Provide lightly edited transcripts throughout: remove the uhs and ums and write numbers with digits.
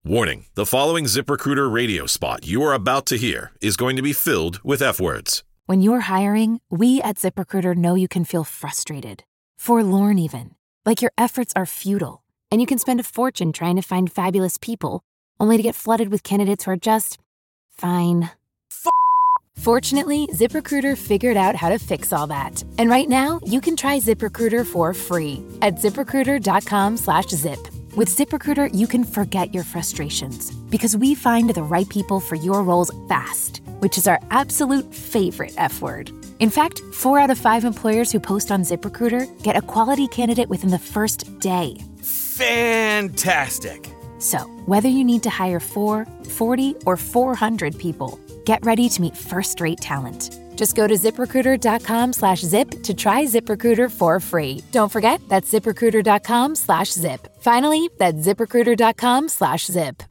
Warning, the following ZipRecruiter radio spot you are about to hear is going to be filled with F-words. When you're hiring, we at ZipRecruiter know you can feel frustrated, forlorn even, like your efforts are futile, and you can spend a fortune trying to find fabulous people, only to get flooded with candidates who are just fine. Fortunately, ZipRecruiter figured out how to fix all that. And right now, you can try ZipRecruiter for free at ZipRecruiter.com/zip. With ZipRecruiter, you can forget your frustrations because we find the right people for your roles fast, which is our absolute favorite F word. In fact, 4 out of 5 employers who post on ZipRecruiter get a quality candidate within the first day. Fantastic. So, whether you need to hire 4, 40, or 400 people, get ready to meet first-rate talent. Just go to ZipRecruiter.com/zip to try ZipRecruiter for free. Don't forget, that's ZipRecruiter.com/zip. Finally, that's ZipRecruiter.com/zip.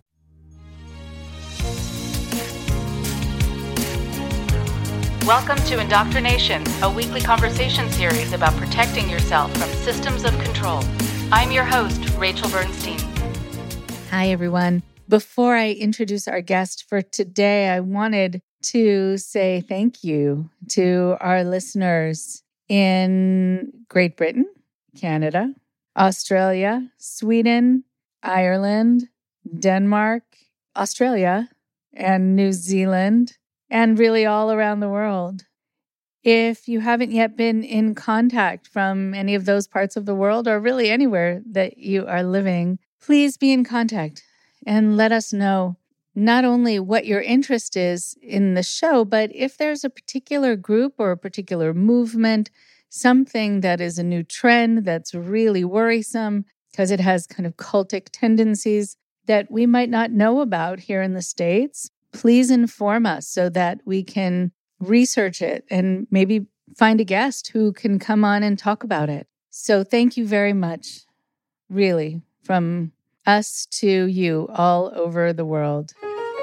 Welcome to Indoctrination, a weekly conversation series about protecting yourself from systems of control. I'm your host, Rachel Bernstein. Hi, everyone. Before I introduce our guest for today, I wanted to say thank you to our listeners in Great Britain, Canada, Australia, Sweden, Ireland, Denmark, Australia, and New Zealand, and really all around the world. If you haven't yet been in contact from any of those parts of the world, or really anywhere that you are living, please be in contact and let us know not only what your interest is in the show, but if there's a particular group or a particular movement, something that is a new trend that's really worrisome because it has kind of cultic tendencies that we might not know about here in the States, please inform us so that we can research it and maybe find a guest who can come on and talk about it. So thank you very much, really, from us to you all over the world.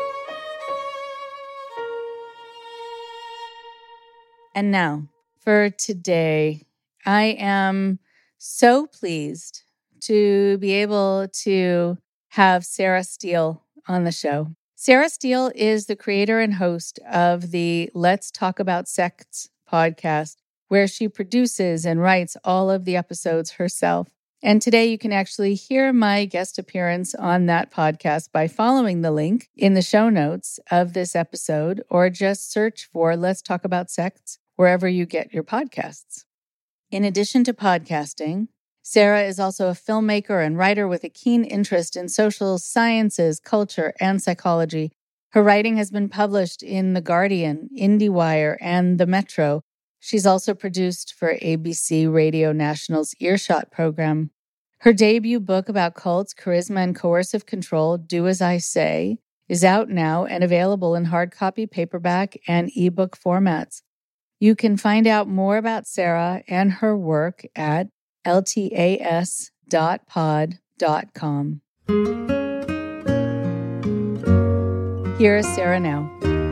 And now, for today, I am so pleased to be able to have Sarah Steele on the show. Sarah Steele is the creator and host of the Let's Talk About Sects podcast, where she produces and writes all of the episodes herself. And today you can actually hear my guest appearance on that podcast by following the link in the show notes of this episode, or just search for Let's Talk About Sects wherever you get your podcasts. In addition to podcasting, Sarah is also a filmmaker and writer with a keen interest in social sciences, culture, and psychology. Her writing has been published in The Guardian, IndieWire, and The Metro. She's also produced for ABC Radio National's Earshot program. Her debut book about cults, charisma, and coercive control, Do As I Say, is out now and available in hard copy, paperback, and ebook formats. You can find out more about Sarah and her work at ltas.pod.com. Here is Sarah now.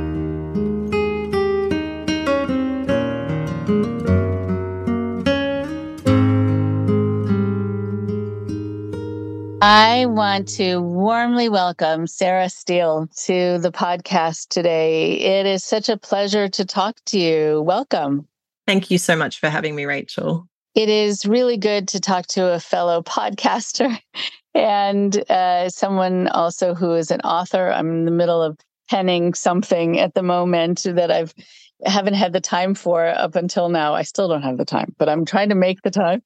I want to warmly welcome Sarah Steele to the podcast today. It is such a pleasure to talk to you. Welcome. Thank you so much for having me, Rachel. It is really good to talk to a fellow podcaster and someone also who is an author. I'm in the middle of penning something at the moment that I haven't had the time for up until now. I still don't have the time, but I'm trying to make the time.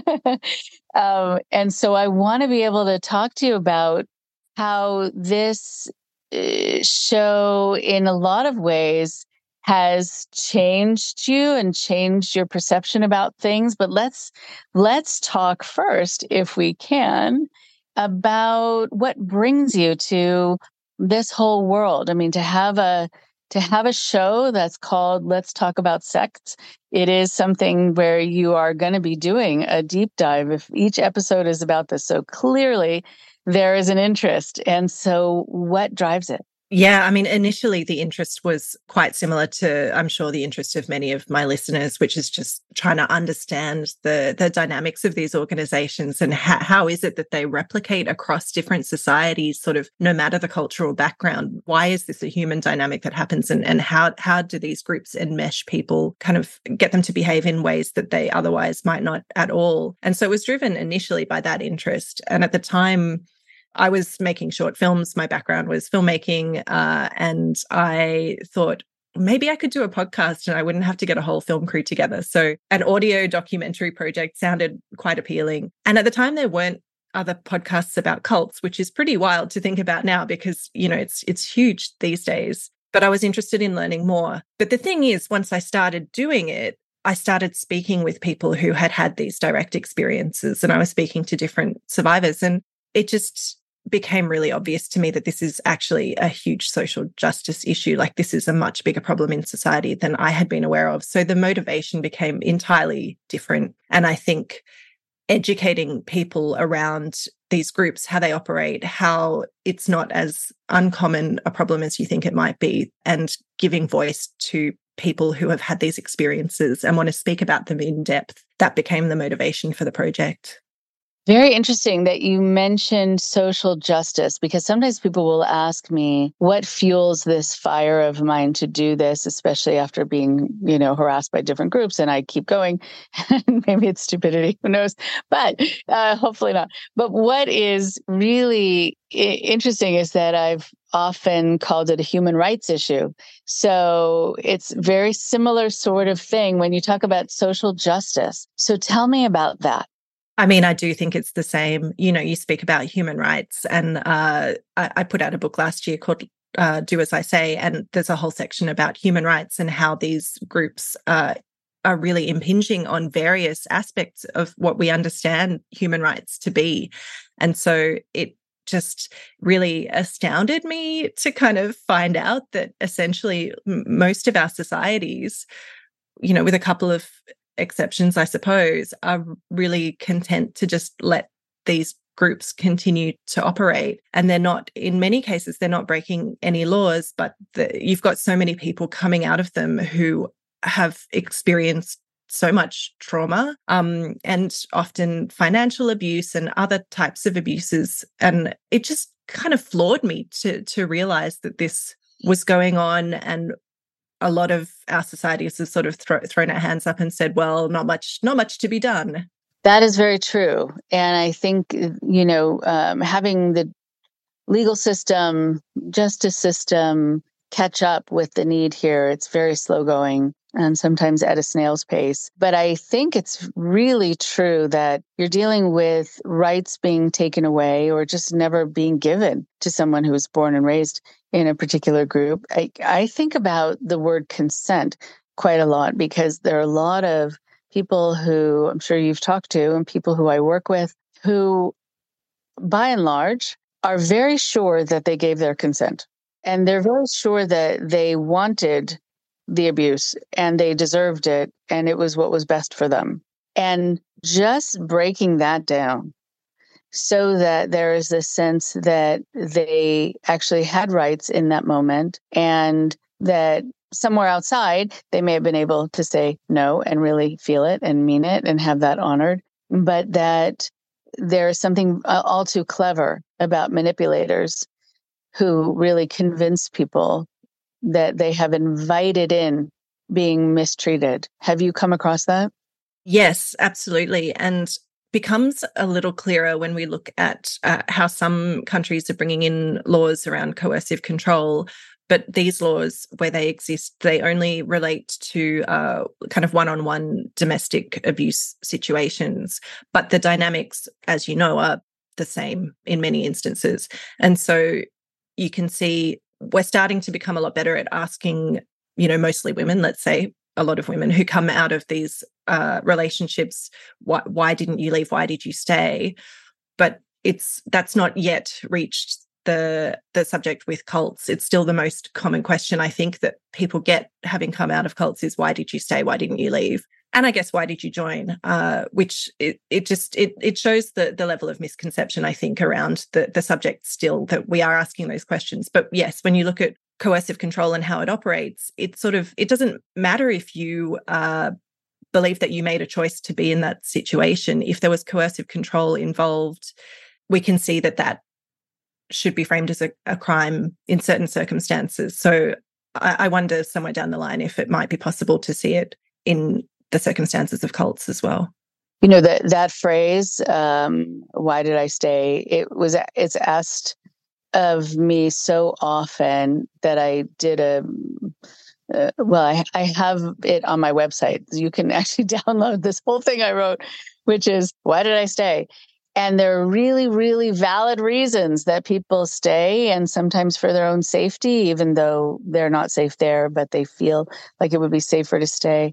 And so I want to be able to talk to you about how this show, in a lot of ways, has changed you and changed your perception about things. But let's talk first, if we can, about what brings you to this whole world. I mean, to have a show that's called Let's Talk About Sects, it is something where you are going to be doing a deep dive if each episode is about this. So clearly there is an interest. And so what drives it? Yeah, I mean, initially the interest was quite similar to, I'm sure, the interest of many of my listeners, which is just trying to understand the dynamics of these organizations and how is it that they replicate across different societies, sort of no matter the cultural background. Why is this a human dynamic that happens, and how do these groups enmesh people, kind of get them to behave in ways that they otherwise might not at all? And so it was driven initially by that interest. And at the time, I was making short films. My background was filmmaking. And I thought maybe I could do a podcast and I wouldn't have to get a whole film crew together. So an audio documentary project sounded quite appealing. And at the time, there weren't other podcasts about cults, which is pretty wild to think about now because, it's huge these days. But I was interested in learning more. But the thing is, once I started doing it, I started speaking with people who had these direct experiences, and I was speaking to different survivors. And it just became really obvious to me that this is actually a huge social justice issue. Like, this is a much bigger problem in society than I had been aware of. So the motivation became entirely different. And I think educating people around these groups, how they operate, how it's not as uncommon a problem as you think it might be, and giving voice to people who have had these experiences and want to speak about them in depth, that became the motivation for the project. Very interesting that you mentioned social justice, because sometimes people will ask me what fuels this fire of mine to do this, especially after being, harassed by different groups, and I keep going. Maybe it's stupidity, who knows? But hopefully not. But what is really interesting is that I've often called it a human rights issue. So it's very similar sort of thing when you talk about social justice. So tell me about that. I mean, I do think it's the same. You speak about human rights, and I put out a book last year called Do As I Say, and there's a whole section about human rights and how these groups are really impinging on various aspects of what we understand human rights to be. And so it just really astounded me to kind of find out that essentially most of our societies, with a couple of exceptions, I suppose, are really content to just let these groups continue to operate. And they're not, in many cases, they're not breaking any laws, but you've got so many people coming out of them who have experienced so much trauma, and often financial abuse and other types of abuses. And it just kind of floored me to realize that this was going on. And a lot of our societies have sort of thrown our hands up and said, well, not much to be done. That is very true. And I think, having the legal system, justice system catch up with the need here, it's very slow going and sometimes at a snail's pace. But I think it's really true that you're dealing with rights being taken away or just never being given to someone who was born and raised in a particular group. I think about the word consent quite a lot, because there are a lot of people who I'm sure you've talked to and people who I work with who, by and large, are very sure that they gave their consent. And they're very sure that they wanted the abuse and they deserved it and it was what was best for them. And just breaking that down so that there is this sense that they actually had rights in that moment, and that somewhere outside, they may have been able to say no and really feel it and mean it and have that honored, but that there is something all too clever about manipulators who really convince people that they have invited in being mistreated. Have you come across that? Yes, absolutely. And becomes a little clearer when we look at how some countries are bringing in laws around coercive control. But these laws, where they exist, they only relate to kind of one-on-one domestic abuse situations. But the dynamics, as you know, are the same in many instances. And so you can see we're starting to become a lot better at asking, mostly women, let's say, a lot of women who come out of these relationships, why didn't you leave? Why did you stay? But that's not yet reached the subject with cults. It's still the most common question I think that people get having come out of cults is, why did you stay? Why didn't you leave? And I guess, why did you join? Which it shows the level of misconception, I think, around the subject still, that we are asking those questions. But yes, when you look at coercive control and how it operates, it doesn't matter if you believe that you made a choice to be in that situation. If there was coercive control involved, we can see that should be framed as a crime in certain circumstances. So I wonder somewhere down the line if it might be possible to see it in the circumstances of cults as well. You know, that phrase, why did I stay? It's asked of me so often that I did I have it on my website. You can actually download this whole thing I wrote, which is, why did I stay? And there are really, really valid reasons that people stay, and sometimes for their own safety, even though they're not safe there, but they feel like it would be safer to stay.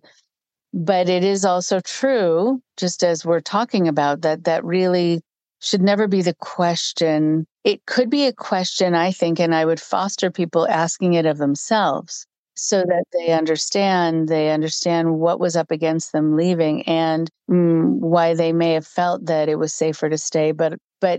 But it is also true, just as we're talking about, that really should never be the question. It could be a question, I think, and I would foster people asking it of themselves so that they understand what was up against them leaving and why they may have felt that it was safer to stay. But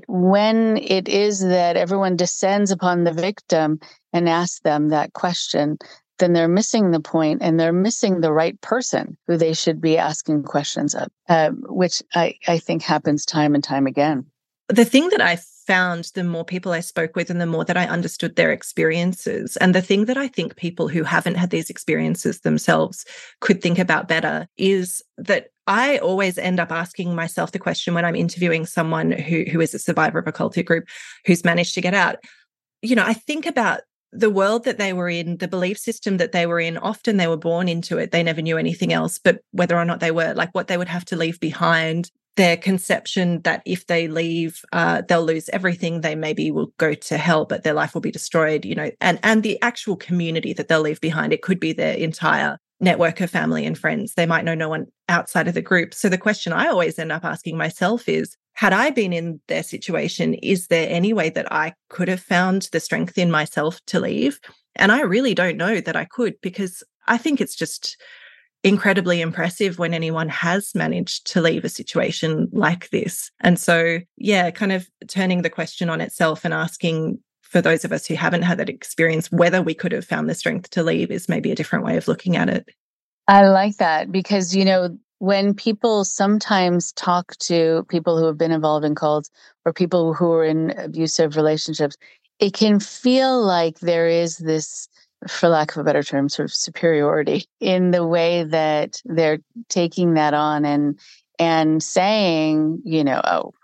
when it is that everyone descends upon the victim and asks them that question, then they're missing the point, and they're missing the right person who they should be asking questions of, which I think happens time and time again. The thing that I found, the more people I spoke with and the more that I understood their experiences, and the thing that I think people who haven't had these experiences themselves could think about better, is that I always end up asking myself the question when I'm interviewing someone who is a survivor of a cultic group who's managed to get out. You know, I think about the world that they were in, the belief system that they were in. Often they were born into it. They never knew anything else, but whether or not they were, like, what they would have to leave behind, their conception that if they leave, they'll lose everything. They maybe will go to hell, but their life will be destroyed, you know, and the actual community that they'll leave behind. It could be their entire network of family and friends. They might know no one outside of the group. So the question I always end up asking myself is, had I been in their situation, is there any way that I could have found the strength in myself to leave? And I really don't know that I could, because I think it's just incredibly impressive when anyone has managed to leave a situation like this. And so, yeah, kind of turning the question on itself and asking, for those of us who haven't had that experience, whether we could have found the strength to leave is maybe a different way of looking at it. I like that, because, you know, when people sometimes talk to people who have been involved in cults or people who are in abusive relationships, it can feel like there is this, for lack of a better term, sort of superiority in the way that they're taking that on and saying, you know,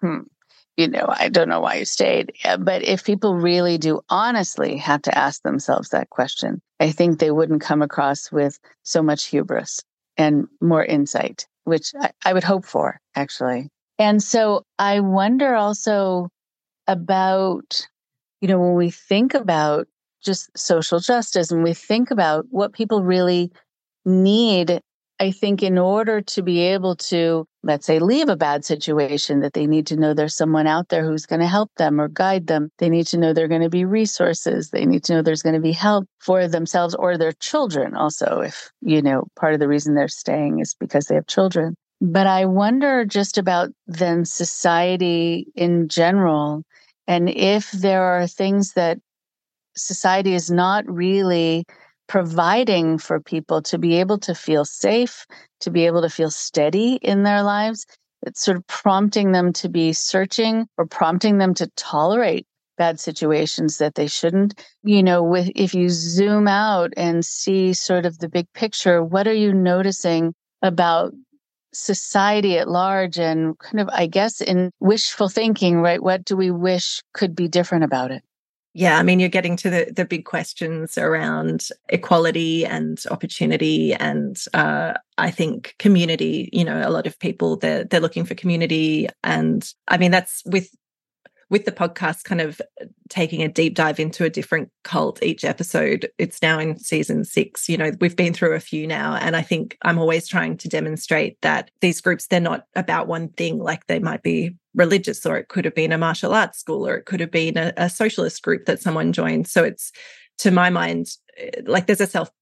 I don't know why you stayed. But if people really do honestly have to ask themselves that question, I think they wouldn't come across with so much hubris and more insight, which I would hope for, actually. And so I wonder also about, you know, when we think about just social justice and we think about what people really need, I think in order to be able to, let's say, leave a bad situation, that they need to know there's someone out there who's going to help them or guide them. They need to know there are going to be resources. They need to know there's going to be help for themselves or their children also, if, you know, part of the reason they're staying is because they have children. But I wonder just about then society in general, and if there are things that society is not really providing for people to be able to feel safe, to be able to feel steady in their lives. It's sort of prompting them to be searching or prompting them to tolerate bad situations that they shouldn't. You know, if you zoom out and see sort of the big picture, what are you noticing about society at large and kind of, I guess, in wishful thinking, right? What do we wish could be different about it? Yeah, I mean, you're getting to the big questions around equality and opportunity and I think community. You know, a lot of people, they're looking for community. And I mean, that's with the podcast kind of taking a deep dive into a different cult each episode. It's now in season 6. You know, we've been through a few now. And I think I'm always trying to demonstrate that these groups, they're not about one thing. Like they might be religious, or it could have been a martial arts school, or it could have been a socialist group that someone joined. So it's, to my mind, like there's a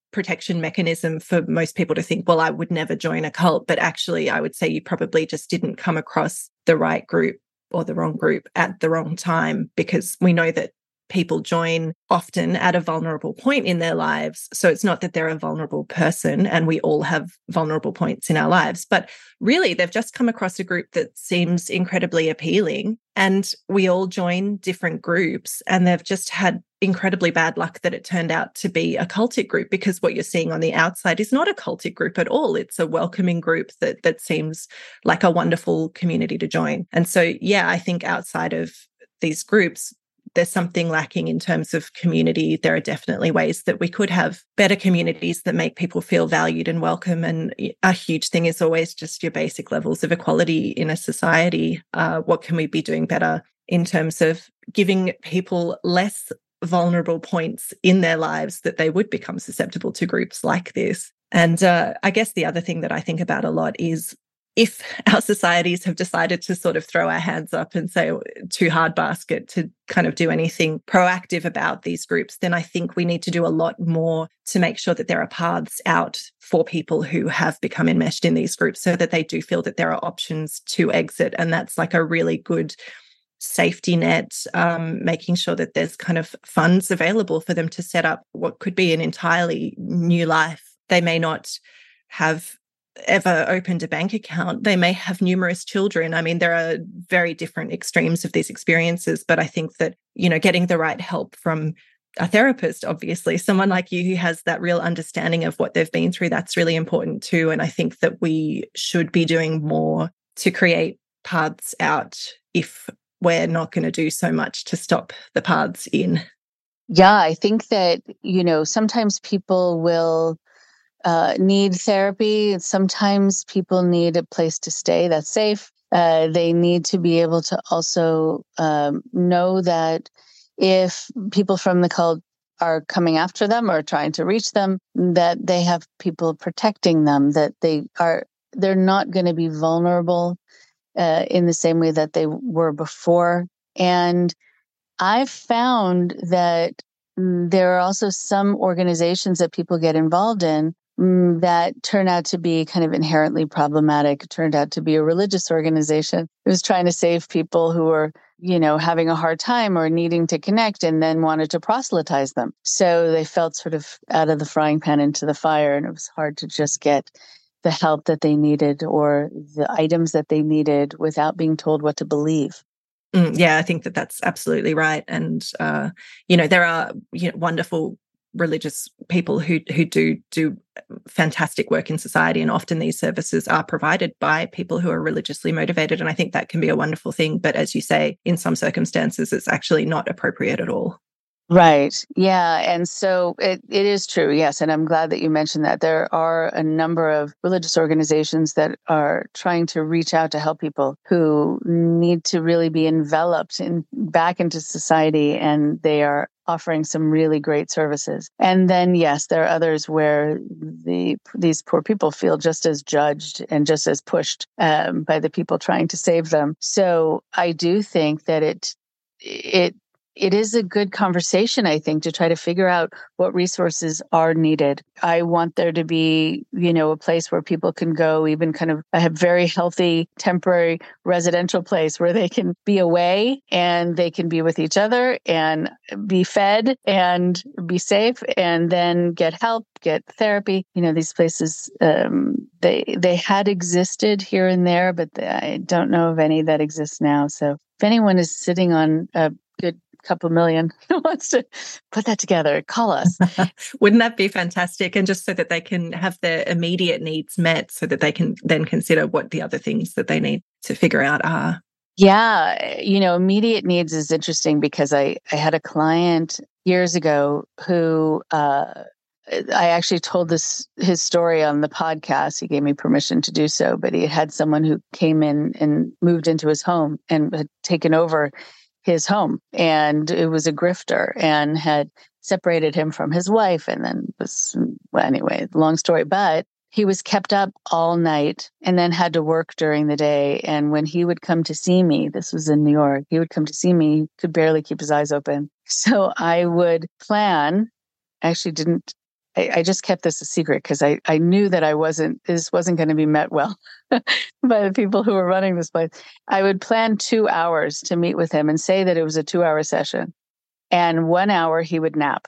protection mechanism for most people to think, well, I would never join a cult. But actually, I would say you probably just didn't come across the right group or the wrong group at the wrong time, because we know that people join often at a vulnerable point in their lives. So it's not that they're a vulnerable person, and we all have vulnerable points in our lives, but really they've just come across a group that seems incredibly appealing, and we all join different groups, and they've just had incredibly bad luck that it turned out to be a cultic group, because what you're seeing on the outside is not a cultic group at all. It's a welcoming group that seems like a wonderful community to join. And so, yeah, I think outside of these groups, there's something lacking in terms of community. There are definitely ways that we could have better communities that make people feel valued and welcome. And a huge thing is always just your basic levels of equality in a society. What can we be doing better in terms of giving people less vulnerable points in their lives that they would become susceptible to groups like this? And I guess the other thing that I think about a lot is, if our societies have decided to sort of throw our hands up and say too hard basket to kind of do anything proactive about these groups, then I think we need to do a lot more to make sure that there are paths out for people who have become enmeshed in these groups, so that they do feel that there are options to exit. And that's like a really good safety net, making sure that there's kind of funds available for them to set up what could be an entirely new life. They may not have ever opened a bank account. They may have numerous children. I mean, there are very different extremes of these experiences, but I think that, getting the right help from a therapist, obviously, someone like you who has that real understanding of what they've been through, that's really important too. And I think that we should be doing more to create paths out if we're not going to do so much to stop the paths in. Yeah, I think that, sometimes people will need therapy. Sometimes people need a place to stay that's safe. They need to be able to also know that if people from the cult are coming after them or trying to reach them, that they have people protecting them, that they're not going to be vulnerable in the same way that they were before. And I've found that there are also some organizations that people get involved in that turn out to be kind of inherently problematic. It turned out to be a religious organization who was trying to save people who were, having a hard time or needing to connect, and then wanted to proselytize them. So they felt sort of out of the frying pan into the fire, and it was hard to just get the help that they needed or the items that they needed without being told what to believe. Yeah, I think that that's absolutely right. And, there are wonderful religious people who do fantastic work in society, and often these services are provided by people who are religiously motivated, and I think that can be a wonderful thing. But as you say, in some circumstances, it's actually not appropriate at all. Right. Yeah. And so it is true. Yes. And I'm glad that you mentioned that. There are a number of religious organizations that are trying to reach out to help people who need to really be enveloped back into society, and they are offering some really great services. And then, yes, there are others where these poor people feel just as judged and just as pushed by the people trying to save them. So I do think that it is a good conversation, I think, to try to figure out what resources are needed. I want there to be, a place where people can go, even kind of a very healthy, temporary residential place where they can be away and they can be with each other and be fed and be safe, and then get help, get therapy. These places, they had existed here and there, but I don't know of any that exist now. So if anyone is sitting on a good couple million who wants to put that together, call us. Wouldn't that be fantastic? And just so that they can have their immediate needs met, so that they can then consider what the other things that they need to figure out are. Yeah. Immediate needs is interesting, because I had a client years ago who I actually told his story on the podcast. He gave me permission to do so, but he had someone who came in and moved into his home and had taken over his home, and it was a grifter and had separated him from his wife, and then anyway, long story, but he was kept up all night and then had to work during the day. And when he would come to see me, this was in New York, he would come to see me, he could barely keep his eyes open. So I would plan, I I just kept this a secret because I knew that this wasn't going to be met well by the people who were running this place. I would plan 2 hours to meet with him and say that it was a 2-hour session. And 1 hour he would nap.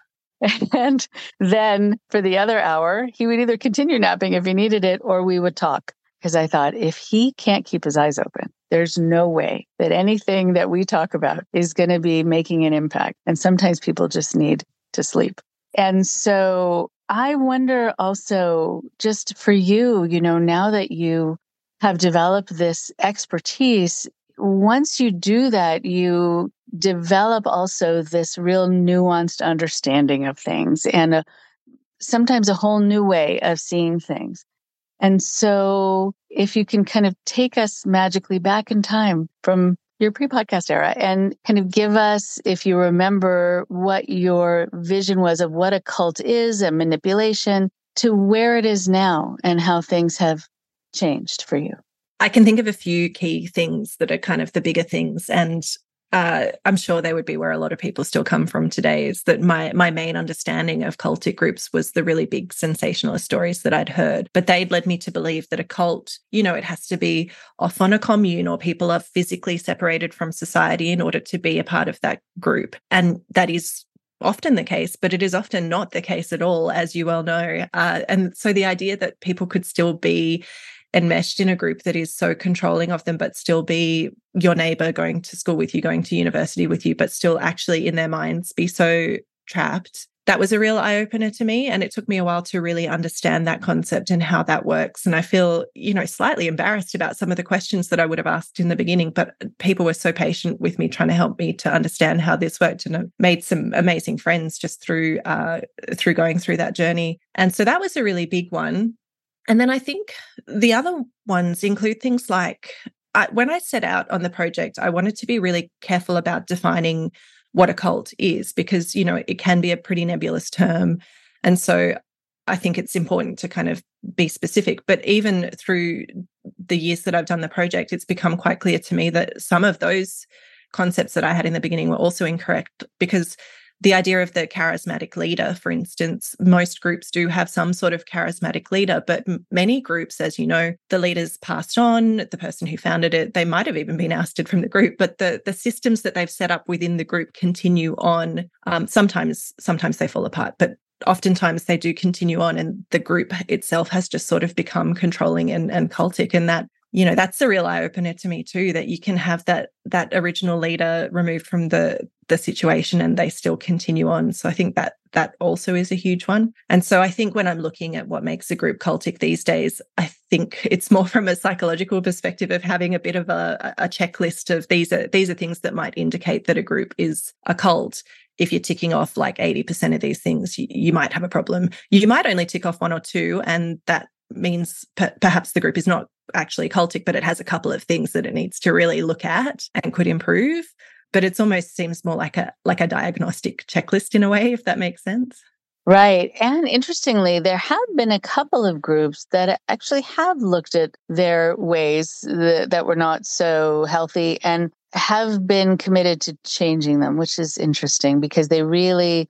And then for the other hour, he would either continue napping if he needed it, or we would talk. Because I thought, if he can't keep his eyes open, there's no way that anything that we talk about is going to be making an impact. And sometimes people just need to sleep. And so I wonder also, just for you, now that you have developed this expertise, once you do that, you develop also this real nuanced understanding of things and sometimes a whole new way of seeing things. And so if you can kind of take us magically back in time from your pre-podcast era and kind of give us, if you remember, what your vision was of what a cult is and manipulation to where it is now and how things have changed for you. I can think of a few key things that are kind of the bigger things, and I'm sure they would be where a lot of people still come from today, is that my main understanding of cultic groups was the really big sensationalist stories that I'd heard. But they'd led me to believe that a cult, it has to be off on a commune or people are physically separated from society in order to be a part of that group. And that is often the case, but it is often not the case at all, as you well know. And so the idea that people could still be enmeshed in a group that is so controlling of them, but still be your neighbor, going to school with you, going to university with you, but still actually in their minds be so trapped. That was a real eye-opener to me. And it took me a while to really understand that concept and how that works. And I feel, slightly embarrassed about some of the questions that I would have asked in the beginning, but people were so patient with me, trying to help me to understand how this worked. And I made some amazing friends just through going through that journey. And so that was a really big one. And then I think the other ones include things like, when I set out on the project, I wanted to be really careful about defining what a cult is, because, it can be a pretty nebulous term. And so I think it's important to kind of be specific. But even through the years that I've done the project, it's become quite clear to me that some of those concepts that I had in the beginning were also incorrect, because the idea of the charismatic leader, for instance, most groups do have some sort of charismatic leader, but many groups, as you know, the leaders passed on, the person who founded it, they might have even been ousted from the group, but the systems that they've set up within the group continue on. Sometimes they fall apart, but oftentimes they do continue on, and the group itself has just sort of become controlling and cultic. And that, that's a real eye-opener to me too, that you can have that original leader removed from the situation and they still continue on. So I think that also is a huge one. And so I think when I'm looking at what makes a group cultic these days, I think it's more from a psychological perspective of having a bit of a checklist of these are things that might indicate that a group is a cult. If you're ticking off like 80% of these things, you might have a problem. You might only tick off 1 or 2, and that means perhaps the group is not actually cultic, but it has a couple of things that it needs to really look at and could improve. But it almost seems more like a diagnostic checklist in a way, if that makes sense. Right. And interestingly, there have been a couple of groups that actually have looked at their ways that were not so healthy and have been committed to changing them, which is interesting because they really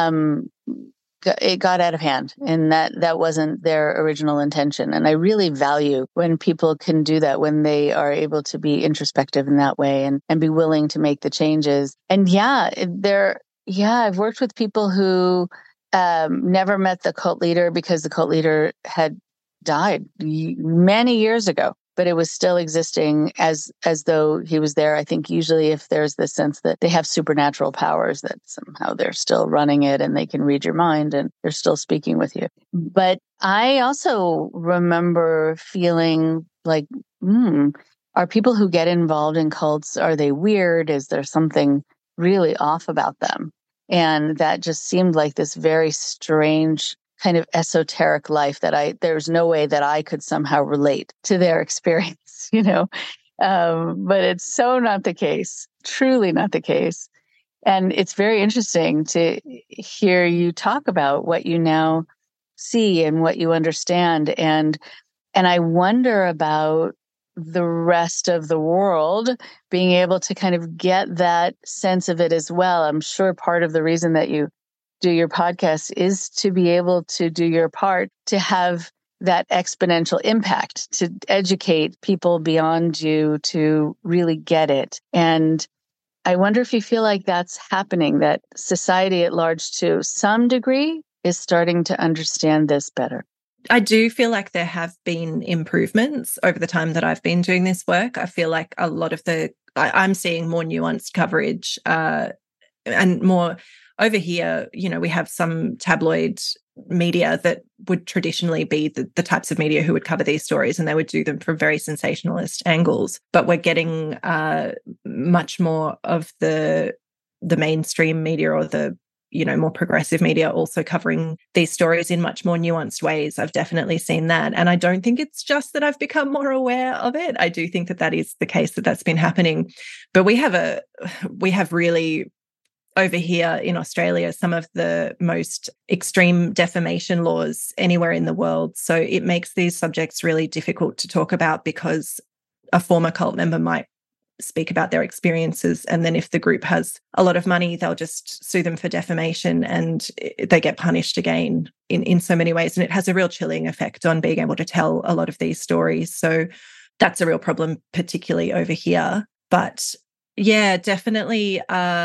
it got out of hand, and that wasn't their original intention. And I really value when people can do that, when they are able to be introspective in that way and be willing to make the changes. And I've worked with people who never met the cult leader because the cult leader had died many years ago, but it was still existing as though he was there. I think usually if there's this sense that they have supernatural powers, that somehow they're still running it and they can read your mind and they're still speaking with you. But I also remember feeling like, are people who get involved in cults, are they weird? Is there something really off about them? And that just seemed like this very strange kind of esoteric life that there's no way that I could somehow relate to their experience, but it's so not the case, truly not the case. And it's very interesting to hear you talk about what you now see and what you understand. And I wonder about the rest of the world being able to kind of get that sense of it as well. I'm sure part of the reason that you do your podcast is to be able to do your part to have that exponential impact, to educate people beyond you to really get it. And I wonder if you feel like that's happening, that society at large, to some degree, is starting to understand this better. I do feel like there have been improvements over the time that I've been doing this work. I feel like a lot of I'm seeing more nuanced coverage and more over here. We have some tabloid media that would traditionally be the types of media who would cover these stories, and they would do them from very sensationalist angles. But we're getting much more of the mainstream media or the more progressive media also covering these stories in much more nuanced ways. I've definitely seen that. And I don't think it's just that I've become more aware of it. I do think that is the case, that's been happening. But we have really, over here in Australia, some of the most extreme defamation laws anywhere in the world. So it makes these subjects really difficult to talk about, because a former cult member might speak about their experiences, and then if the group has a lot of money, they'll just sue them for defamation, and they get punished again in so many ways. And it has a real chilling effect on being able to tell a lot of these stories. So that's a real problem, particularly over here. But yeah, definitely.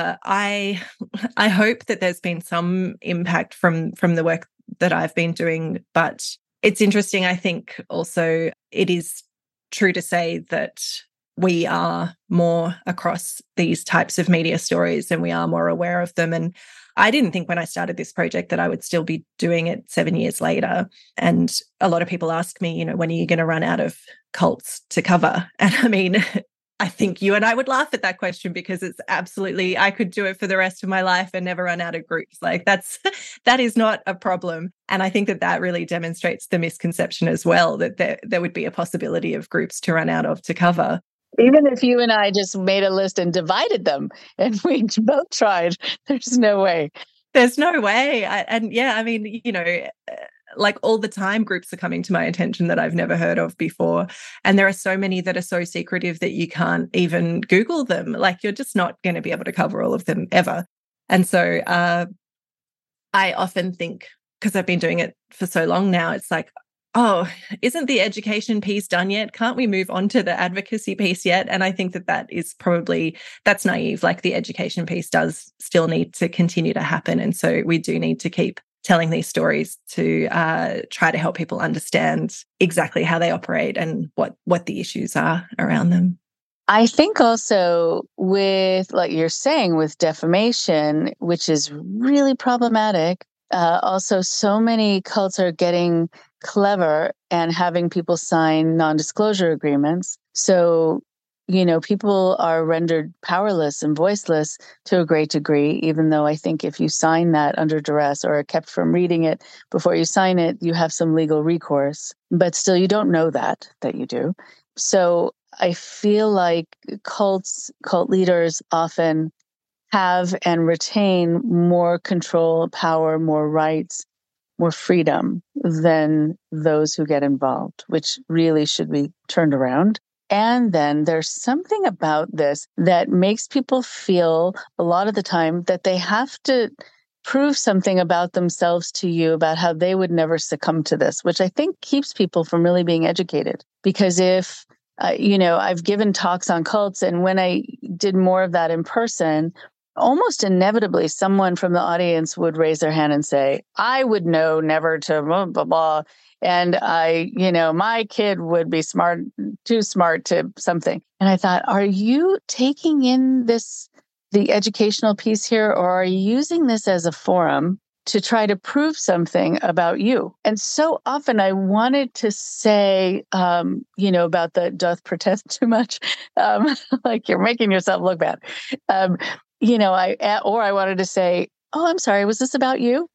I hope that there's been some impact from the work that I've been doing. But it's interesting. I think also it is true to say that we are more across these types of media stories, and we are more aware of them. And I didn't think when I started this project that I would still be doing it 7 years later. And a lot of people ask me, when are you going to run out of cults to cover? And I mean, I think you and I would laugh at that question, because it's absolutely, I could do it for the rest of my life and never run out of groups. Like that is not a problem. And I think that really demonstrates the misconception as well, that there would be a possibility of groups to run out of to cover. Even if you and I just made a list and divided them and we both tried, there's no way. There's no way. Like all the time, groups are coming to my attention that I've never heard of before. And there are so many that are so secretive that you can't even Google them. Like, you're just not going to be able to cover all of them ever. And so I often think, because I've been doing it for so long now, it's like, oh, isn't the education piece done yet? Can't we move on to the advocacy piece yet? And I think that is that's naive. Like, the education piece does still need to continue to happen. And so we do need to keep telling these stories to try to help people understand exactly how they operate and what the issues are around them. I think also with, like you're saying, with defamation, which is really problematic, also so many cults are getting clever and having people sign non-disclosure agreements. So, people are rendered powerless and voiceless to a great degree, even though I think if you sign that under duress or are kept from reading it before you sign it, you have some legal recourse. But still, you don't know that you do. So I feel like cult leaders often have and retain more control, power, more rights, more freedom than those who get involved, which really should be turned around. And then there's something about this that makes people feel a lot of the time that they have to prove something about themselves to you, about how they would never succumb to this, which I think keeps people from really being educated. Because if, I've given talks on cults, and when I did more of that in person, almost inevitably, someone from the audience would raise their hand and say, I would know never to blah, blah, blah. And my kid would be too smart to something. And I thought, are you taking in the educational piece here, or are you using this as a forum to try to prove something about you? And so often I wanted to say, about the doth protest too much, like you're making yourself look bad. I wanted to say, oh, I'm sorry, was this about you?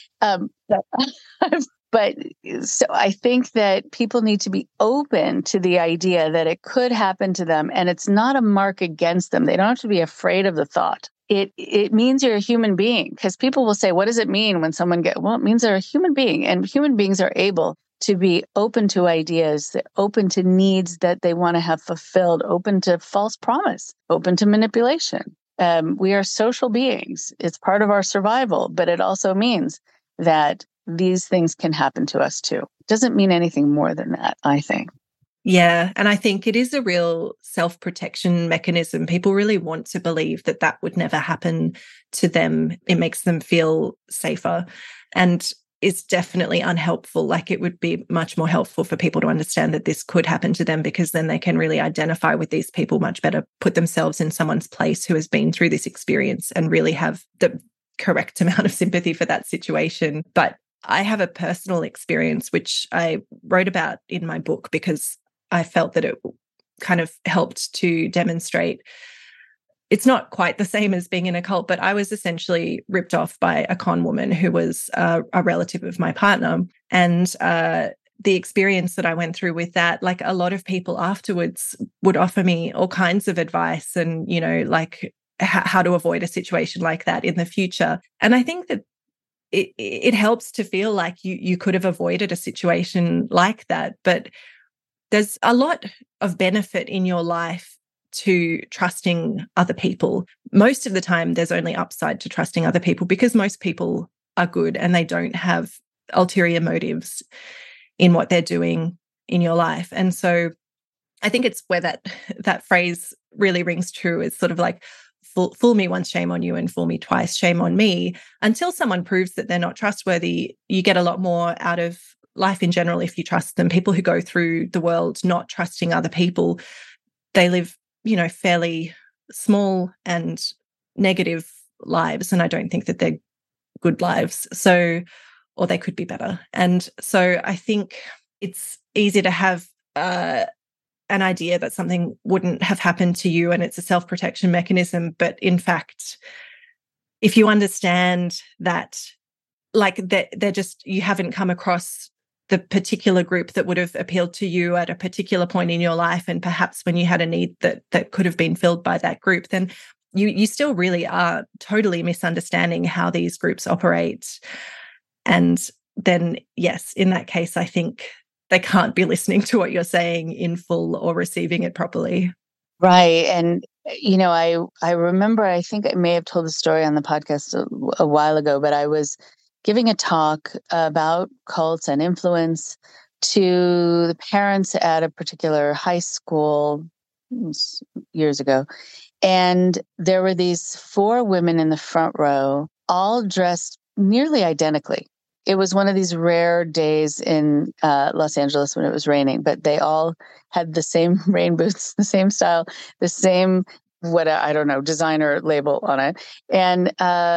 But so I think that people need to be open to the idea that it could happen to them, and it's not a mark against them. They don't have to be afraid of the thought. It means you're a human being, because people will say, what does it mean when someone well, it means they're a human being, and human beings are able to be open to ideas, open to needs that they want to have fulfilled, open to false promise, open to manipulation. We are social beings. It's part of our survival, but it also means that these things can happen to us too. It doesn't mean anything more than that, I think. Yeah. And I think it is a real self-protection mechanism. People really want to believe that that would never happen to them. It makes them feel safer. And is definitely unhelpful. Like, it would be much more helpful for people to understand that this could happen to them, because then they can really identify with these people much better, put themselves in someone's place who has been through this experience and really have the correct amount of sympathy for that situation. But I have a personal experience, which I wrote about in my book because I felt that it kind of helped to demonstrate it's not quite the same as being in a cult, but I was essentially ripped off by a con woman who was a relative of my partner. And the experience that I went through with that, like, a lot of people afterwards would offer me all kinds of advice and, you know, like how to avoid a situation like that in the future. And I think that it helps to feel like you could have avoided a situation like that. But there's a lot of benefit in your life to trusting other people. Most of the time, there's only upside to trusting other people, because most people are good and they don't have ulterior motives in what they're doing in your life. And so I think it's where that phrase really rings true. It's sort of like, fool me once, shame on you, and fool me twice, shame on me. Until someone proves that they're not trustworthy, you get a lot more out of life in general if you trust them. People who go through the world not trusting other people, they live, you know, fairly small and negative lives. And I don't think that they're good lives. So, or they could be better. And so I think it's easy to have an idea that something wouldn't have happened to you and it's a self-protection mechanism. But in fact, if you understand that, like, they're just, you haven't come across the particular group that would have appealed to you at a particular point in your life, and perhaps when you had a need that could have been filled by that group, then you still really are totally misunderstanding how these groups operate. And then, yes, in that case, I think they can't be listening to what you're saying in full or receiving it properly. Right. And, you know, I remember, I think I may have told the story on the podcast a while ago, but I was giving a talk about cults and influence to the parents at a particular high school years ago. And there were these 4 women in the front row, all dressed nearly identically. It was one of these rare days in Los Angeles when it was raining, but they all had the same rain boots, the same style, the same, I don't know, designer label on it, and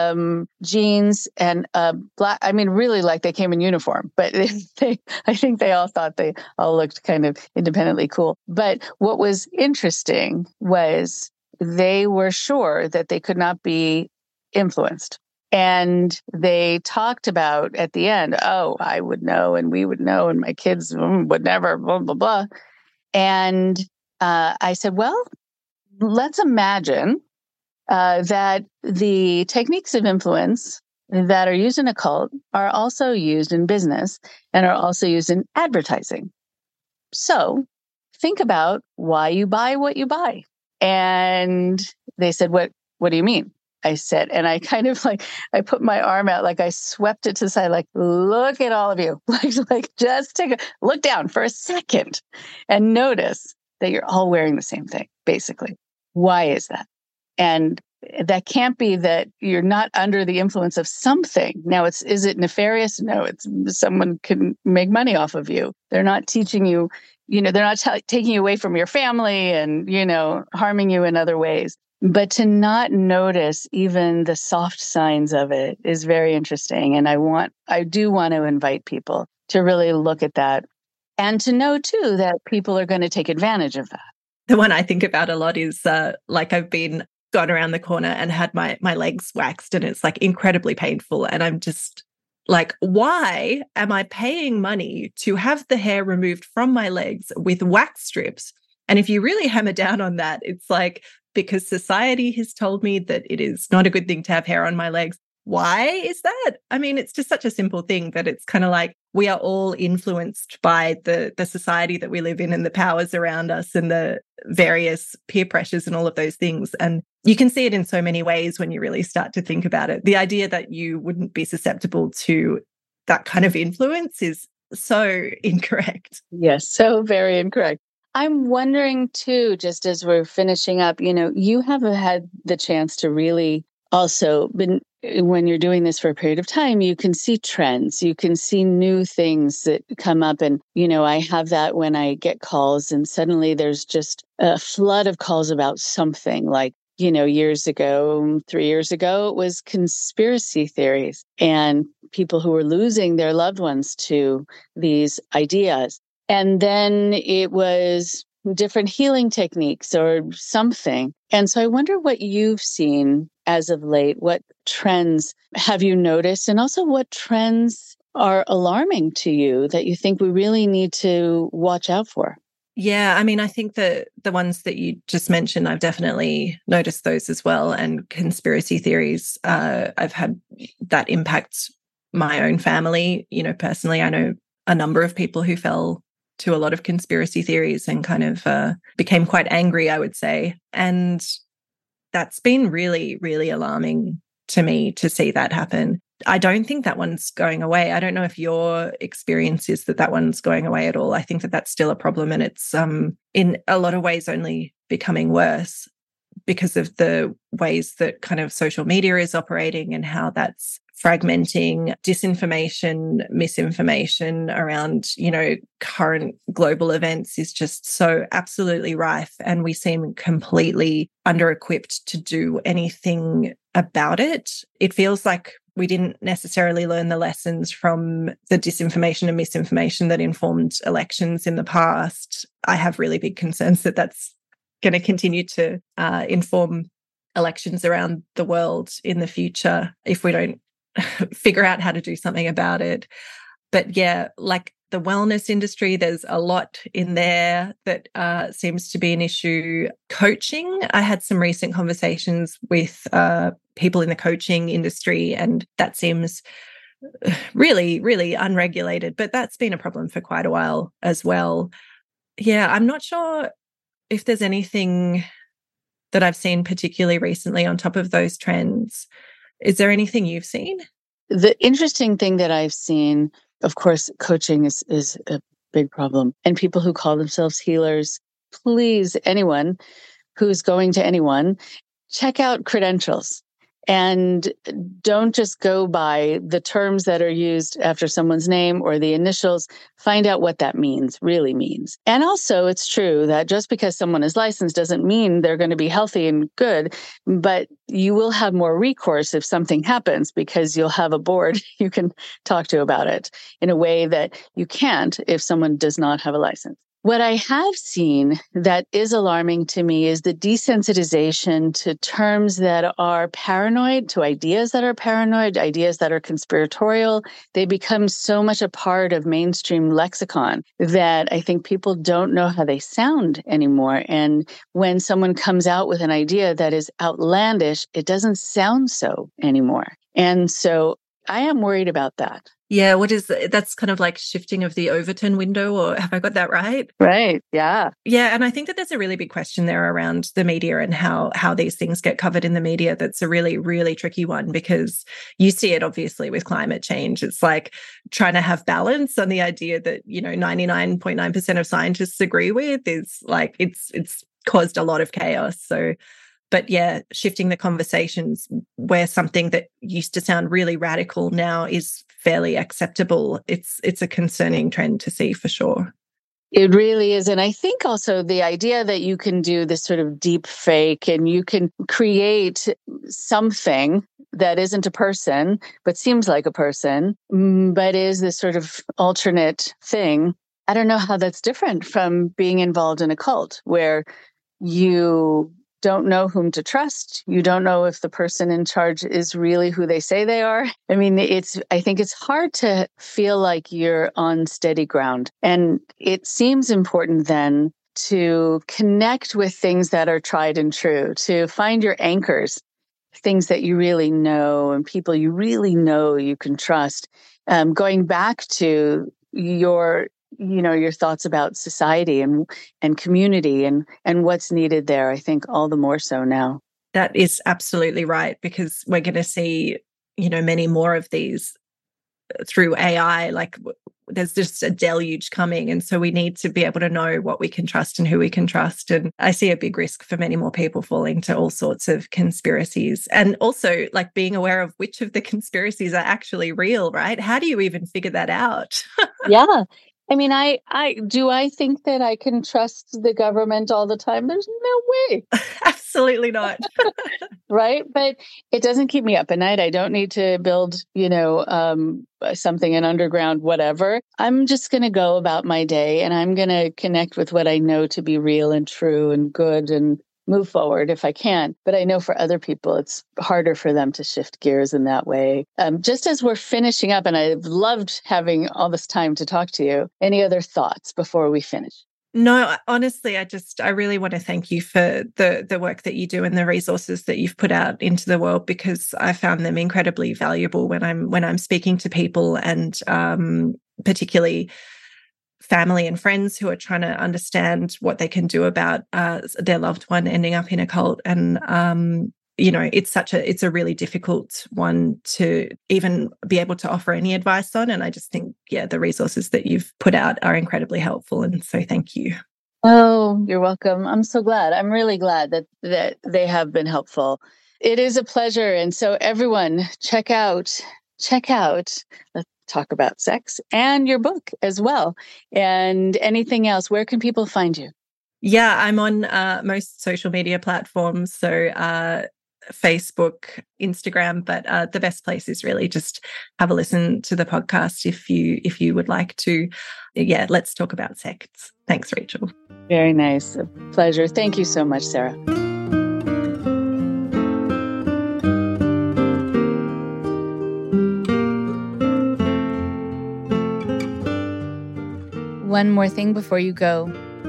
jeans and black. I mean, really, like, they came in uniform, but I think they all thought they all looked kind of independently cool. But what was interesting was they were sure that they could not be influenced. And they talked about at the end, oh, I would know, and we would know, and my kids would never, blah, blah, blah. And I said, well, let's imagine that the techniques of influence that are used in a cult are also used in business and are also used in advertising. So think about why you buy what you buy. And they said, what do you mean? I said, and I kind of I put my arm out, like I swept it to the side, like, look at all of you, like just look down for a second and notice that you're all wearing the same thing, basically. Why is that? And that can't be that you're not under the influence of something. Now, is it nefarious? No, it's someone can make money off of you. They're not teaching you, they're not taking you away from your family and, harming you in other ways. But to not notice even the soft signs of it is very interesting. And I do want to invite people to really look at that and to know too that people are going to take advantage of that. The one I think about a lot is I've been gone around the corner and had my legs waxed, and it's like incredibly painful. And I'm just like, why am I paying money to have the hair removed from my legs with wax strips? And if you really hammer down on that, it's like, because society has told me that it is not a good thing to have hair on my legs. why is that? I mean, it's just such a simple thing, but it's kind of like we are all influenced by the society that we live in and the powers around us and the various peer pressures and all of those things. And you can see it in so many ways when you really start to think about it. The idea that you wouldn't be susceptible to that kind of influence is so incorrect. Yes, so very incorrect. I'm wondering too, just as we're finishing up, you have had the chance to really also when you're doing this for a period of time, you can see trends, you can see new things that come up. And, I have that when I get calls and suddenly there's just a flood of calls about something like, years ago, 3 years ago, it was conspiracy theories and people who were losing their loved ones to these ideas. And then it was different healing techniques or something. And so I wonder what you've seen as of late. What trends have you noticed? And also what trends are alarming to you that you think we really need to watch out for? Yeah, I mean, I think the ones that you just mentioned, I've definitely noticed those as well. And conspiracy theories, I've had that impact my own family. Personally, I know a number of people who fell to a lot of conspiracy theories and kind of became quite angry, I would say. And that's been really, really alarming to me to see that happen. I don't think that one's going away. I don't know if your experience is that one's going away at all. I think that that's still a problem, and it's in a lot of ways only becoming worse because of the ways that kind of social media is operating and how that's fragmenting disinformation, misinformation around, current global events is just so absolutely rife. And we seem completely under-equipped to do anything about it. It feels like we didn't necessarily learn the lessons from the disinformation and misinformation that informed elections in the past. I have really big concerns that that's going to continue to inform elections around the world in the future if we don't figure out how to do something about it. But yeah, like the wellness industry, there's a lot in there that seems to be an issue. Coaching, I had some recent conversations with people in the coaching industry, and that seems really, really unregulated, but that's been a problem for quite a while as well. Yeah, I'm not sure if there's anything that I've seen particularly recently on top of those trends. Is there anything you've seen? The interesting thing that I've seen, of course, coaching is a big problem. And people who call themselves healers, please, anyone who's going to anyone, check out credentials. And don't just go by the terms that are used after someone's name or the initials. Find out what that really means. And also, it's true that just because someone is licensed doesn't mean they're going to be healthy and good, but you will have more recourse if something happens because you'll have a board you can talk to about it in a way that you can't if someone does not have a license. What I have seen that is alarming to me is the desensitization to terms that are paranoid, to ideas that are paranoid, ideas that are conspiratorial. They become so much a part of mainstream lexicon that I think people don't know how they sound anymore. And when someone comes out with an idea that is outlandish, it doesn't sound so anymore. And so I am worried about that. Yeah, that's kind of like shifting of the Overton window, or have I got that right? Right, yeah. Yeah, and I think that there's a really big question there around the media and how these things get covered in the media. That's a really, really tricky one because you see it obviously with climate change. It's like trying to have balance on the idea that, 99.9% of scientists agree with is like, it's caused a lot of chaos. So, but yeah, shifting the conversations where something that used to sound really radical now is fairly acceptable. It's a concerning trend to see for sure. It really is. And I think also the idea that you can do this sort of deep fake and you can create something that isn't a person, but seems like a person, but is this sort of alternate thing. I don't know how that's different from being involved in a cult where you don't know whom to trust. You don't know if the person in charge is really who they say they are. I mean, I think it's hard to feel like you're on steady ground. And it seems important then to connect with things that are tried and true, to find your anchors things that you really know and people you really know you can trust. Going back to your thoughts about society and community and what's needed there, I think all the more so now. That is absolutely right, because we're going to see, many more of these through AI. Like, there's just a deluge coming. And so we need to be able to know what we can trust and who we can trust. And I see a big risk for many more people falling to all sorts of conspiracies. And also, like, being aware of which of the conspiracies are actually real, right? How do you even figure that out? Yeah. I mean, I think that I can trust the government all the time? There's no way. Absolutely not. Right? But it doesn't keep me up at night. I don't need to build, something, an underground, whatever. I'm just going to go about my day, and I'm going to connect with what I know to be real and true and good, and move forward if I can. But I know for other people, it's harder for them to shift gears in that way. Just as we're finishing up, and I've loved having all this time to talk to you, any other thoughts before we finish? No, honestly, I really want to thank you for the work that you do and the resources that you've put out into the world, because I found them incredibly valuable when I'm speaking to people, and particularly family and friends who are trying to understand what they can do about their loved one ending up in a cult. And it's a really difficult one to even be able to offer any advice on. And I just think, the resources that you've put out are incredibly helpful. And so thank you. Oh, you're welcome. I'm so glad. I'm really glad that they have been helpful. It is a pleasure. And so everyone, check out, let's talk about sex, and your book as well. And anything else, where can people find you? Yeah, I'm on most social media platforms. So Facebook, Instagram, but the best place is really just have a listen to the podcast if you would like to. Yeah, let's talk about sex. Thanks, Rachel. Very nice. A pleasure. Thank you so much, Sarah. One more thing before you go.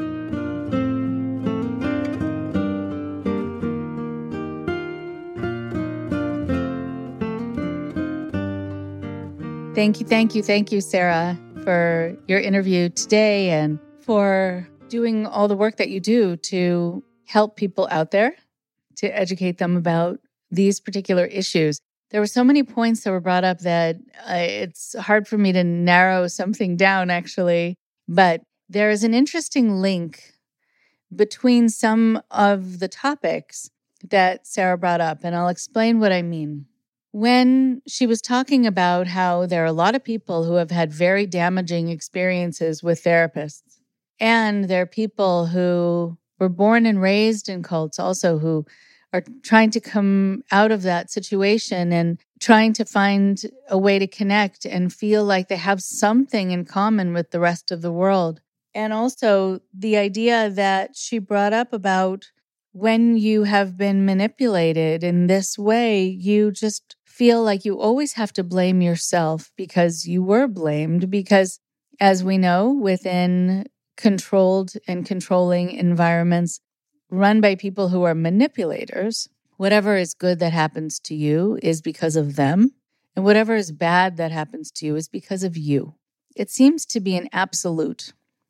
Thank you, Sarah, for your interview today and for doing all the work that you do to help people out there, to educate them about these particular issues. There were so many points that were brought up that it's hard for me to narrow something down, actually. But there is an interesting link between some of the topics that Sarah brought up, and I'll explain what I mean. When she was talking about how there are a lot of people who have had very damaging experiences with therapists, and there are people who were born and raised in cults also who are trying to come out of that situation and trying to find a way to connect and feel like they have something in common with the rest of the world. And also the idea that she brought up about when you have been manipulated in this way, you just feel like you always have to blame yourself because you were blamed. Because as we know, within controlled and controlling environments run by people who are manipulators, whatever is good that happens to you is because of them, and whatever is bad that happens to you is because of you. It seems to be an absolute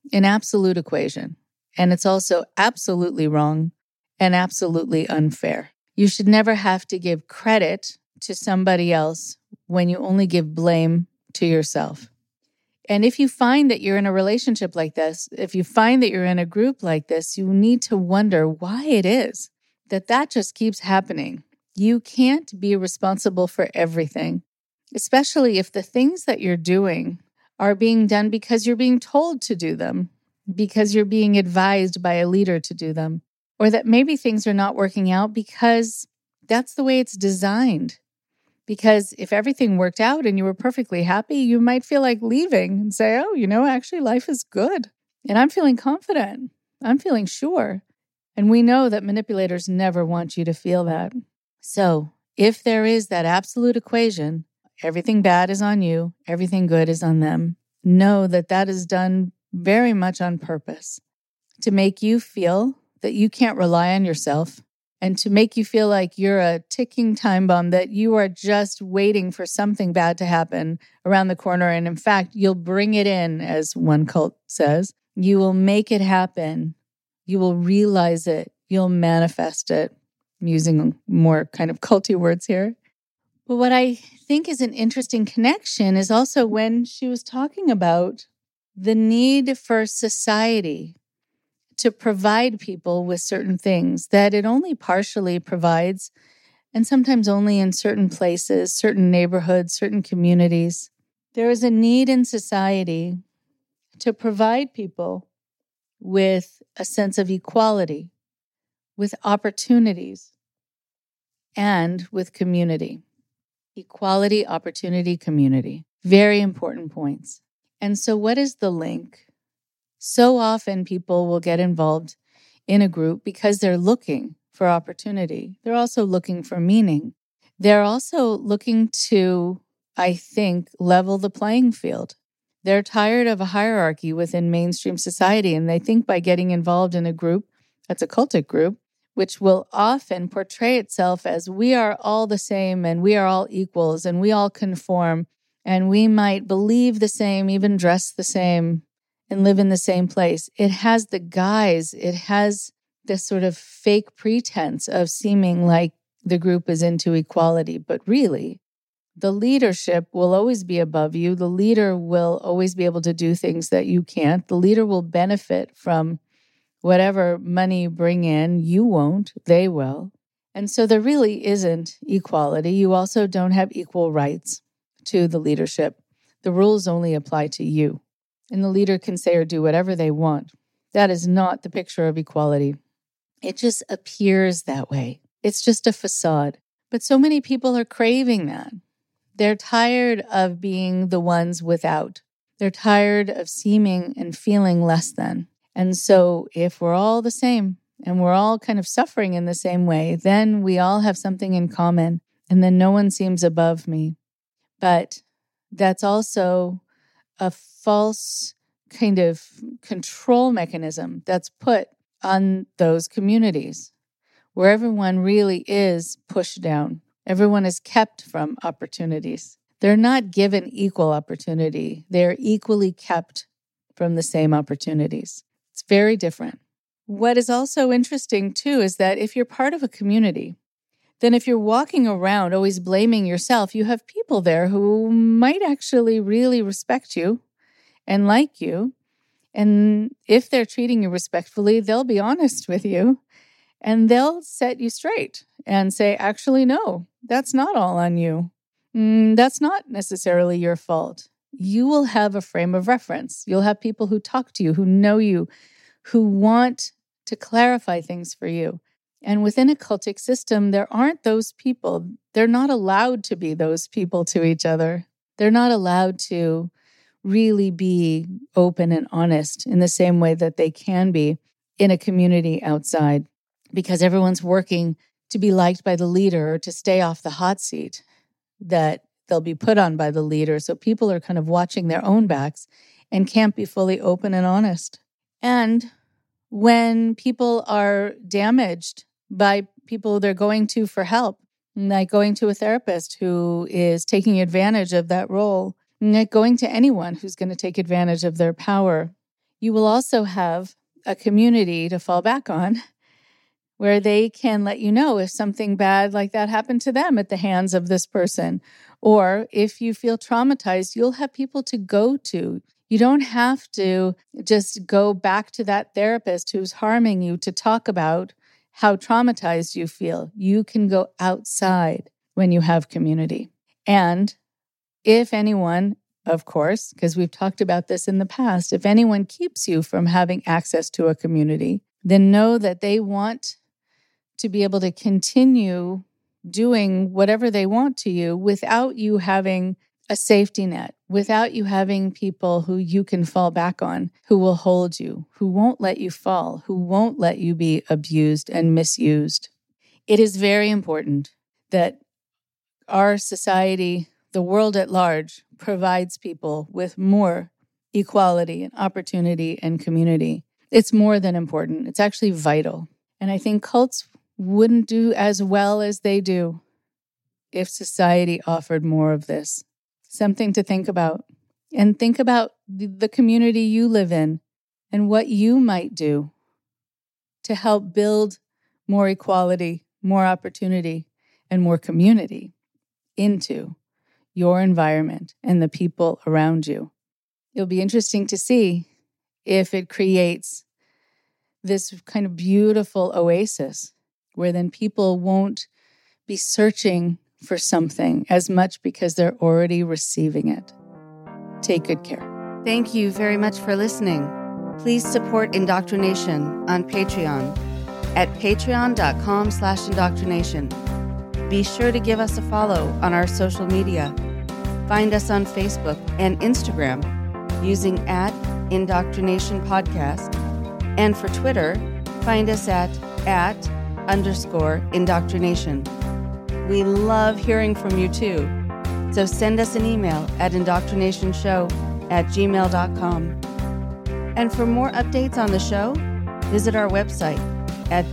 equation, and it's also absolutely wrong and absolutely unfair. You should never have to give credit to somebody else when you only give blame to yourself. And if you find that you're in a relationship like this, if you find that you're in a group like this, you need to wonder why it is that just keeps happening. You can't be responsible for everything, especially if the things that you're doing are being done because you're being told to do them, because you're being advised by a leader to do them, or that maybe things are not working out because that's the way it's designed. Because if everything worked out and you were perfectly happy, you might feel like leaving and say, oh, actually life is good. And I'm feeling confident. I'm feeling sure. And we know that manipulators never want you to feel that. So if there is that absolute equation, everything bad is on you, everything good is on them, know that is done very much on purpose to make you feel that you can't rely on yourself and to make you feel like you're a ticking time bomb, that you are just waiting for something bad to happen around the corner. And in fact, you'll bring it in, as one cult says. You will make it happen. You will realize it. You'll manifest it. I'm using more kind of culty words here. But what I think is an interesting connection is also when she was talking about the need for society to provide people with certain things that it only partially provides, and sometimes only in certain places, certain neighborhoods, certain communities. There is a need in society to provide people with a sense of equality, with opportunities, and with community. Equality, opportunity, community. Very important points. And so what is the link? So often people will get involved in a group because they're looking for opportunity. They're also looking for meaning. They're also looking to, I think, level the playing field. They're tired of a hierarchy within mainstream society, and they think by getting involved in a group that's a cultic group, which will often portray itself as we are all the same and we are all equals and we all conform and we might believe the same, even dress the same, and live in the same place. It has the guise, it has this sort of fake pretense of seeming like the group is into equality. But really, the leadership will always be above you. The leader will always be able to do things that you can't. The leader will benefit from whatever money you bring in. You won't, they will. And so there really isn't equality. You also don't have equal rights to the leadership. The rules only apply to you. And the leader can say or do whatever they want. That is not the picture of equality. It just appears that way. It's just a facade. But so many people are craving that. They're tired of being the ones without. They're tired of seeming and feeling less than. And so if we're all the same and we're all kind of suffering in the same way, then we all have something in common. And then no one seems above me. But that's also a false kind of control mechanism that's put on those communities where everyone really is pushed down. Everyone is kept from opportunities. They're not given equal opportunity. They're equally kept from the same opportunities. It's very different. What is also interesting, too, is that if you're part of a community, then if you're walking around always blaming yourself, you have people there who might actually really respect you and like you. And if they're treating you respectfully, they'll be honest with you and they'll set you straight and say, actually, no, that's not all on you. That's not necessarily your fault. You will have a frame of reference. You'll have people who talk to you, who know you, who want to clarify things for you. And within a cultic system, there aren't those people. They're not allowed to be those people to each other. They're not allowed to really be open and honest in the same way that they can be in a community outside, because everyone's working to be liked by the leader or to stay off the hot seat that they'll be put on by the leader. So people are kind of watching their own backs and can't be fully open and honest. And when people are damaged by people they're going to for help, like going to a therapist who is taking advantage of that role, like going to anyone who's going to take advantage of their power, you will also have a community to fall back on where they can let you know if something bad like that happened to them at the hands of this person. Or if you feel traumatized, you'll have people to go to. You don't have to just go back to that therapist who's harming you to talk about how traumatized you feel. You can go outside when you have community. And if anyone, of course, because we've talked about this in the past, if anyone keeps you from having access to a community, then know that they want to be able to continue doing whatever they want to you without you having a safety net, without you having people who you can fall back on, who will hold you, who won't let you fall, who won't let you be abused and misused. It is very important that our society, the world at large, provides people with more equality and opportunity and community. It's more than important. It's actually vital. And I think cults wouldn't do as well as they do if society offered more of this. Something to think about. And think about the community you live in and what you might do to help build more equality, more opportunity, and more community into your environment and the people around you. It'll be interesting to see if it creates this kind of beautiful oasis where then people won't be searching for something as much because they're already receiving it. Take good care. Thank you very much for listening. Please support Indoctrination on Patreon at patreon.com/indoctrination. Be sure to give us a follow on our social media. Find us on Facebook and Instagram using @indoctrination podcast. And for Twitter, find us at @_indoctrination. We love hearing from you too. So send us an email at indoctrinationshow@gmail.com. And for more updates on the show, visit our website at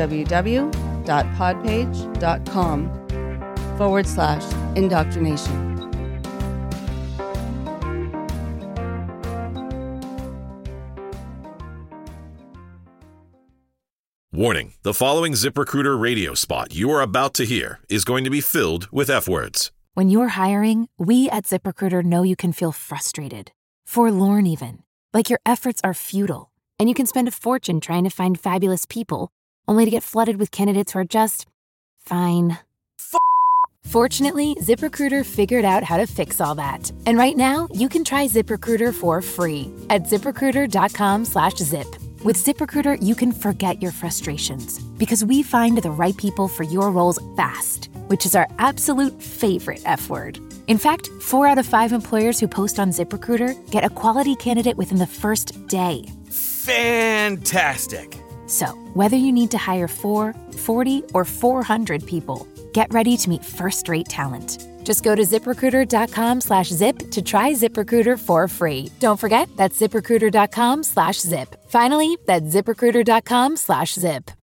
www.podpage.com/indoctrination. Warning, the following ZipRecruiter radio spot you are about to hear is going to be filled with F-words. When you're hiring, we at ZipRecruiter know you can feel frustrated, forlorn even, like your efforts are futile, and you can spend a fortune trying to find fabulous people, only to get flooded with candidates who are just fine. Fortunately, ZipRecruiter figured out how to fix all that. And right now, you can try ZipRecruiter for free at ZipRecruiter.com/zip. With ZipRecruiter, you can forget your frustrations because we find the right people for your roles fast, which is our absolute favorite F word. In fact, 4 out of 5 employers who post on ZipRecruiter get a quality candidate within the first day. Fantastic. So, whether you need to hire 4, 40, or 400 people, get ready to meet first-rate talent. Just go to ZipRecruiter.com/zip to try ZipRecruiter for free. Don't forget, that's ZipRecruiter.com/zip. Finally, that's ZipRecruiter.com/zip.